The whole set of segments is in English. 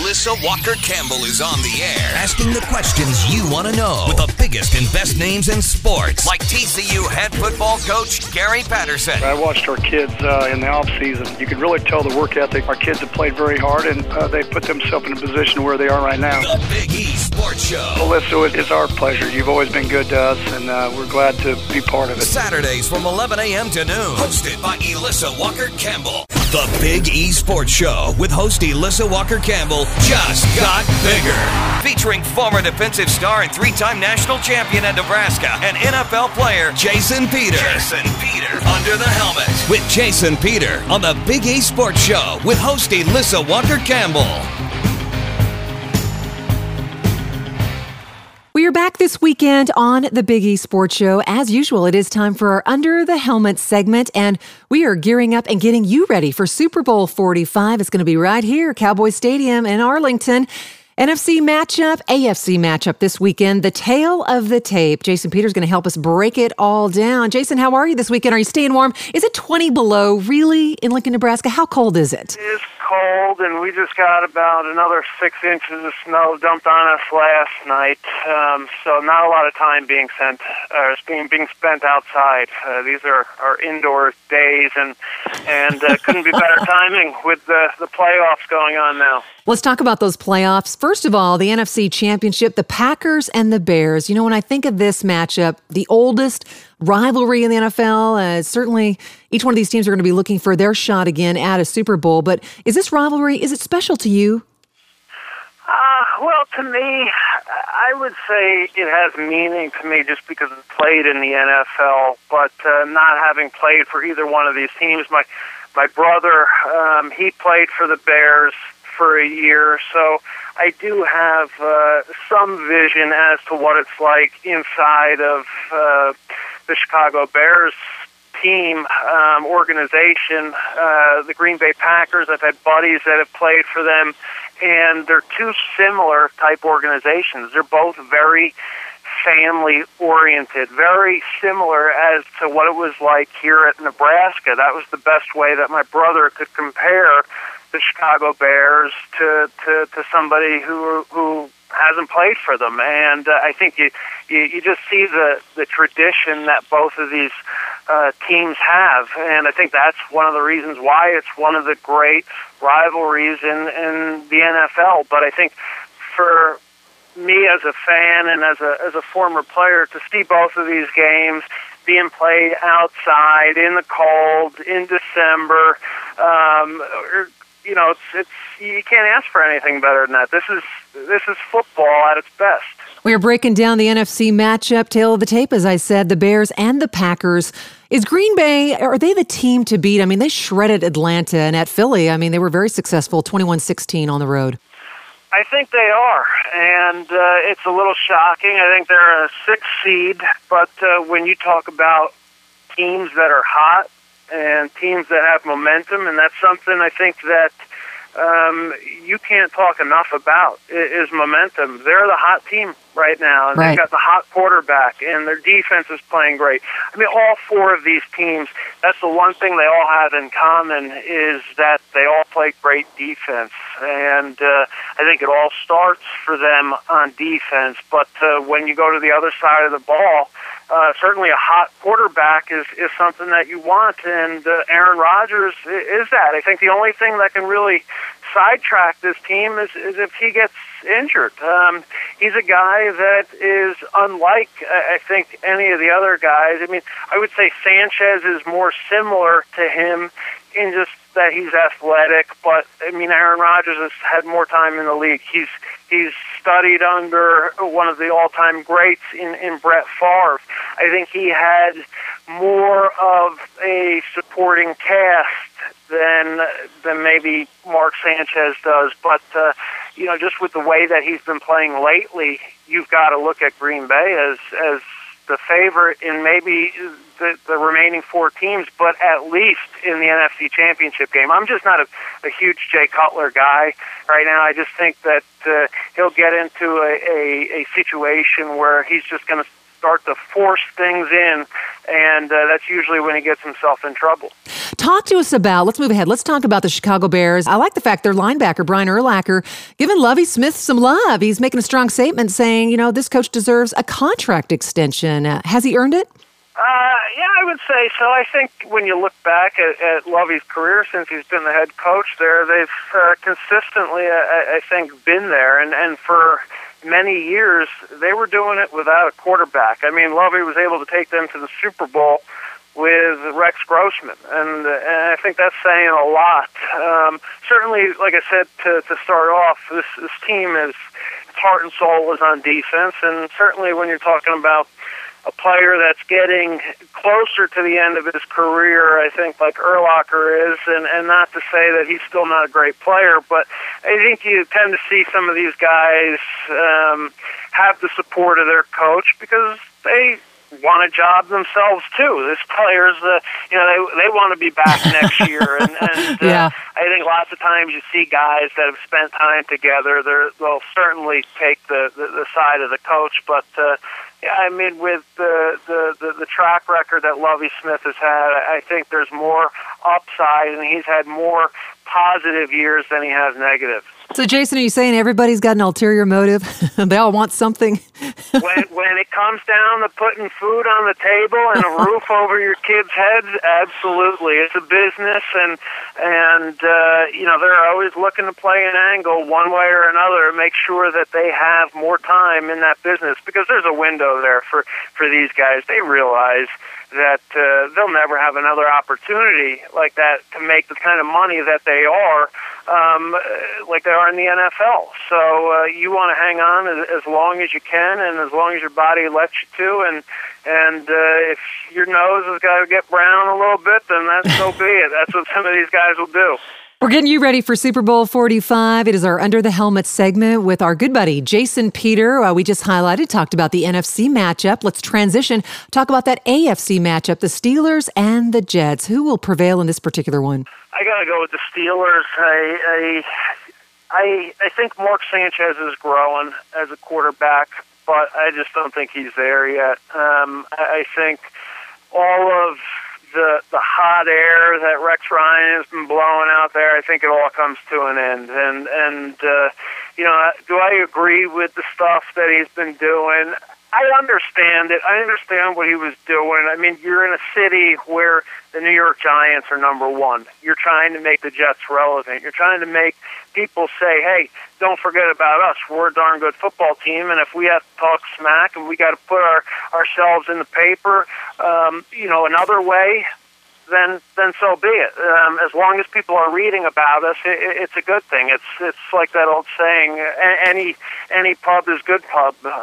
Elissa Walker-Campbell is on the air, asking the questions you want to know with the biggest and best names in sports, like TCU head football coach Gary Patterson. I watched our kids in the off-season. You could really tell the work ethic. Our kids have played very hard, and they put themselves in a position where they are right now. The Big E Sports Show. Elissa, it's our pleasure. You've always been good to us, and we're glad to be part of it. Saturdays from 11 a.m. to noon. Hosted by Elissa Walker-Campbell. The Big E Sports Show with host Elissa Walker-Campbell just got bigger. Featuring former defensive star and three-time national champion at Nebraska and NFL player Jason Peter. Under the helmet with Jason Peter on the Big E Sports Show with host Elissa Walker-Campbell. We are back this weekend on the Big E Sports Show. As usual, it is time for our Under the Helmet segment, and we are gearing up and getting you ready for Super Bowl 45. It's going to be right here, Cowboy Stadium in Arlington. NFC matchup, AFC matchup this weekend, the tale of the tape. Jason Peters is going to help us break it all down. Jason, how are you this weekend? Are you staying warm? Is it 20 below, really, in Lincoln, Nebraska? How cold is it? It's cold, and we just got about another 6 inches of snow dumped on us last night. So not a lot of time being spent outside. These are our indoor days, and couldn't be better timing with the playoffs going on now. Let's talk about those playoffs. First of all, the NFC Championship, the Packers and the Bears. You know, when I think of this matchup, the oldest rivalry in the NFL, certainly each one of these teams are going to be looking for their shot again at a Super Bowl. But is this rivalry, is it special to you? Well, to me, I would say it has meaning to me just because it's played in the NFL, but not having played for either one of these teams. My brother, he played for the Bears for a year, so I do have some vision as to what it's like inside of the Chicago Bears team, organization, the Green Bay Packers. I've had buddies that have played for them, and they're two similar type organizations. They're both very family-oriented, very similar as to what it was like here at Nebraska. That was the best way that my brother could compare the Chicago Bears to somebody who hasn't played for them. And I think you just see the tradition that both of these teams have, and I think that's one of the reasons why it's one of the great rivalries in the NFL. But I think for me as a fan and as a former player, to see both of these games being played outside in the cold in December, it's you can't ask for anything better than that. This is football at its best. We are breaking down the NFC matchup, tail of the tape, as I said, the Bears and the Packers. Is Green Bay, are they the team to beat? I mean, they shredded Atlanta, and at Philly, I mean, they were very successful, 21-16 on the road. I think they are, and it's a little shocking. I think they're a 6th seed, but when you talk about teams that are hot and teams that have momentum, and that's something I think that you can't talk enough about, is momentum. They're the hot team right now, and They've got the hot quarterback, and their defense is playing great. I mean, all four of these teams, that's the one thing they all have in common, is that they all play great defense. And I think it all starts for them on defense. But when you go to the other side of the ball, certainly a hot quarterback is something that you want, and Aaron Rodgers is that. I think the only thing that can really sidetrack this team is if he gets injured. He's a guy that is unlike, I think, any of the other guys. I mean, I would say Sanchez is more similar to him in just that he's athletic, but I mean, Aaron Rodgers has had more time in the league. He's studied under one of the all-time greats in Brett Favre. I think he had more of a supporting cast than maybe Mark Sanchez does. But just with the way that he's been playing lately, you've got to look at Green Bay as the favorite in maybe the remaining four teams, but at least in the NFC Championship game. I'm just not a huge Jay Cutler guy right now. I just think that he'll get into a situation where he's just going to start to force things in, and that's usually when he gets himself in trouble. Talk to us about, let's move ahead. Let's talk about the Chicago Bears. I like the fact their linebacker, Brian Urlacher, giving Lovie Smith some love. He's making a strong statement saying, this coach deserves a contract extension. Has he earned it? Yeah, I would say so. I think when you look back at Lovie's career since he's been the head coach there, they've consistently, I think, been there. And for many years, they were doing it without a quarterback. I mean, Lovie was able to take them to the Super Bowl with Rex Grossman, and I think that's saying a lot. Certainly, like I said, to start off, this team is, its heart and soul is on defense, and certainly when you're talking about a player that's getting closer to the end of his career, I think, like Urlacher is, and not to say that he's still not a great player, but I think you tend to see some of these guys have the support of their coach because they want a job themselves too. These players, they want to be back next year, and yeah. I think lots of times you see guys that have spent time together. They'll certainly take the side of the coach, but yeah, I mean, with the track record that Lovie Smith has had, I think there's more upside, and he's had more positive years than he has negative. So, Jason, are you saying everybody's got an ulterior motive? They all want something? When it comes down to putting food on the table and a roof over your kids' heads, absolutely. It's a business, and they're always looking to play an angle one way or another to make sure that they have more time in that business, because there's a window there for these guys. They realize that they'll never have another opportunity like that to make the kind of money that they are, like they are in the NFL. So you want to hang on as long as you can, and as long as your body lets you to. And if your nose has got to get brown a little bit, then that's so be it. That's what some of these guys will do. We're getting you ready for Super Bowl 45. It is our Under the Helmet segment with our good buddy, Jason Peter. We just talked about the NFC matchup. Let's transition, talk about that AFC matchup, the Steelers and the Jets. Who will prevail in this particular one? I got to go with the Steelers. I think Mark Sanchez is growing as a quarterback, but I just don't think he's there yet. I think all of the hot air that Rex Ryan has been blowing out there, I think it all comes to an end. And do I agree with the stuff that he's been doing? I understand it. I understand what he was doing. I mean, you're in a city where the New York Giants are number one. You're trying to make the Jets relevant. You're trying to make people say, hey, don't forget about us. We're a darn good football team, and if we have to talk smack and we got to put ourselves in the paper, another way, then so be it. As long as people are reading about us, it's a good thing. It's like that old saying: any pub is good pub. Do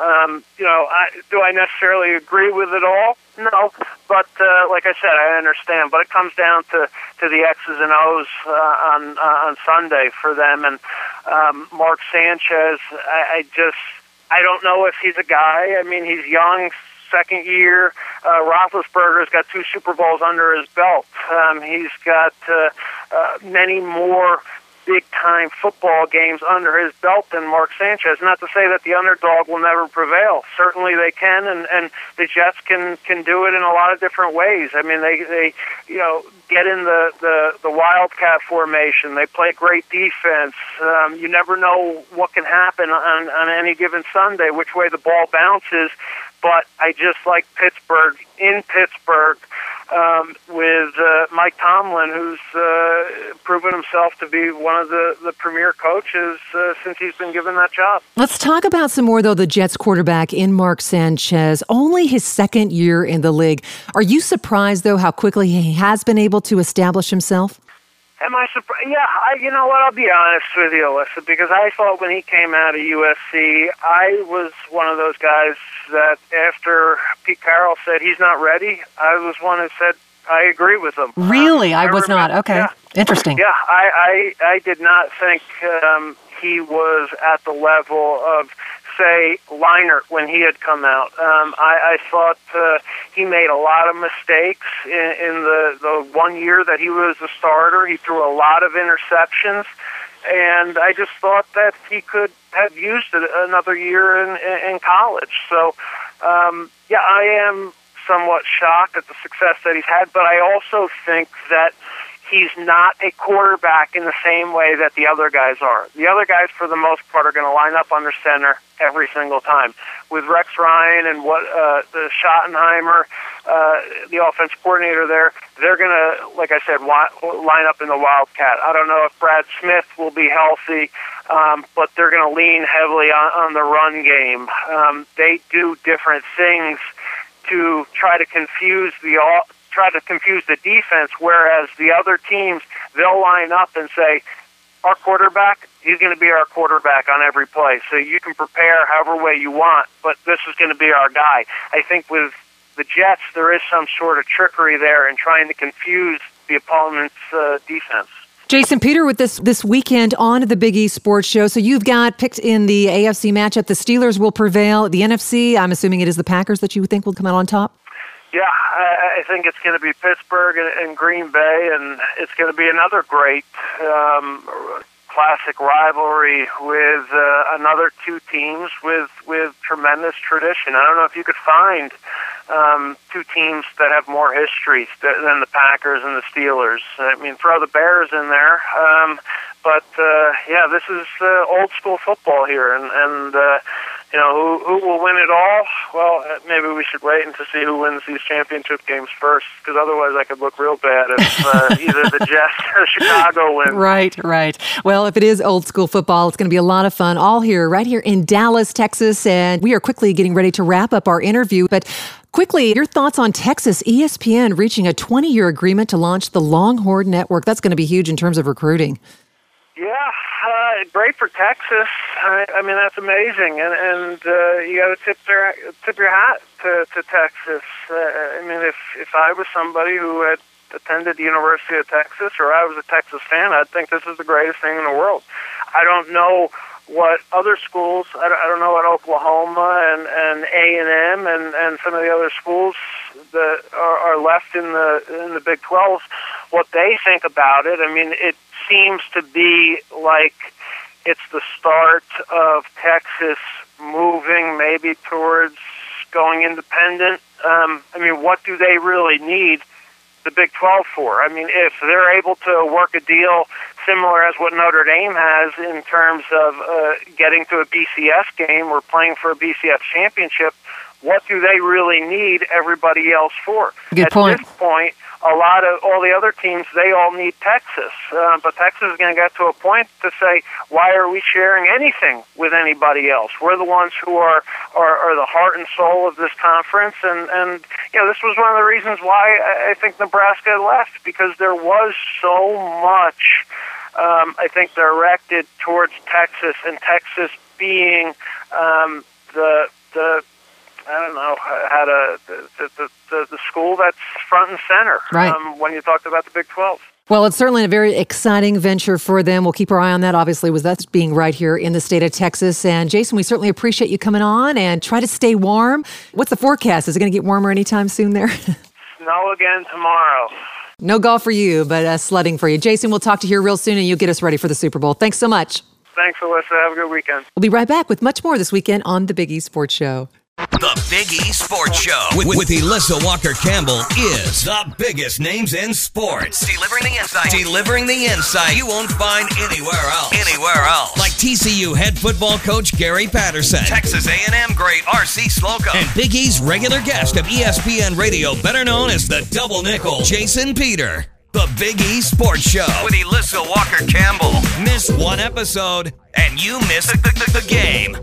I necessarily agree with it all? No, but like I said, I understand. But it comes down to the X's and O's on Sunday for them. And Mark Sanchez, I don't know if he's a guy. I mean, he's young. Second year, Roethlisberger's got 2 Super Bowls under his belt. He's got many more big-time football games under his belt than Mark Sanchez. Not to say that the underdog will never prevail. Certainly they can, and the Jets can do it in a lot of different ways. I mean, they get in the wildcat formation. They play great defense. You never know what can happen on any given Sunday, which way the ball bounces. But I just like Pittsburgh, in Pittsburgh, with Mike Tomlin, who's proven himself to be one of the premier coaches since he's been given that job. Let's talk about some more, though, the Jets quarterback in Mark Sanchez, only his second year in the league. Are you surprised, though, how quickly he has been able to establish himself? Am I surprised? Yeah, you know what? I'll be honest with you, Alyssa, because I thought when he came out of USC, I was one of those guys that after Pete Carroll said he's not ready, I was one who said I agree with him. Really? I was not. Okay. Yeah. Interesting. Yeah, I did not think he was at the level of, say, Leinart when he had come out. I thought he made a lot of mistakes in the 1 year that he was a starter. He threw a lot of interceptions, and I just thought that he could have used it another year in college. So I am somewhat shocked at the success that he's had, but I also think that he's not a quarterback in the same way that the other guys are. The other guys, for the most part, are going to line up under center every single time. With Rex Ryan and the Schottenheimer, the offense coordinator there, they're going to, like I said, line up in the Wildcat. I don't know if Brad Smith will be healthy, but they're going to lean heavily on the run game. They do different things to try to confuse the defense, whereas the other teams, they'll line up and say, our quarterback, he's going to be our quarterback on every play. So you can prepare however way you want, but this is going to be our guy. I think with the Jets, there is some sort of trickery there in trying to confuse the opponent's defense. Jason Peter with this weekend on the Big East Sports Show. So you've got picked in the AFC matchup, the Steelers will prevail. The NFC, I'm assuming it is the Packers that you think will come out on top? Yeah, I think it's going to be Pittsburgh and Green Bay, and it's going to be another great classic rivalry with another two teams with tremendous tradition. I don't know if you could find two teams that have more history than the Packers and the Steelers. I mean, throw the Bears in there. But this is old school football here, and who will win it all? Well, maybe we should wait and to see who wins these championship games first, because otherwise I could look real bad if either the Jets or Chicago win. Right. Well, if it is old school football, it's going to be a lot of fun. All here, right here in Dallas, Texas, and we are quickly getting ready to wrap up our interview, but quickly, your thoughts on Texas ESPN reaching a 20-year agreement to launch the Longhorn Network. That's going to be huge in terms of recruiting. Yeah, great for Texas. I mean, that's amazing, and you got to tip your hat to Texas. I mean, if I was somebody who had attended the University of Texas, or I was a Texas fan, I'd think this is the greatest thing in the world. I don't know what other schools, I don't know what Oklahoma and A&M and some of the other schools that are left in the Big 12, what they think about it. I mean, it seems to be like it's the start of Texas moving maybe towards going independent. I mean, what do they really need the Big 12 for? I mean, if they're able to work a deal similar as what Notre Dame has in terms of getting to a BCS game or playing for a BCS championship, what do they really need everybody else for? Good point. At this point, all the other teams, they all need Texas. But Texas is going to get to a point to say, why are we sharing anything with anybody else? We're the ones who are the heart and soul of this conference. And this was one of the reasons why I think Nebraska left, because there was so much, I think, directed towards Texas, and Texas being the school that's front and center, right, when you talked about the Big 12. Well, it's certainly a very exciting venture for them. We'll keep our eye on that, obviously, with that being right here in the state of Texas. And Jason, we certainly appreciate you coming on, and try to stay warm. What's the forecast? Is it going to get warmer anytime soon there? Snow again tomorrow. No golf for you, but sledding for you. Jason, we'll talk to you here real soon, and you'll get us ready for the Super Bowl. Thanks so much. Thanks, Alyssa. Have a good weekend. We'll be right back with much more this weekend on the Big East Sports Show. The Big East Sports Show with Elissa Walker-Campbell is the biggest names in sports. Delivering the insight you won't find anywhere else. Like TCU head football coach Gary Patterson, Texas A&M great R.C. Slocum, and Big East regular guest of ESPN Radio, better known as the Double Nickel, Jason Peter. The Big East Sports Show with Elissa Walker-Campbell. Miss one episode, and you miss the game.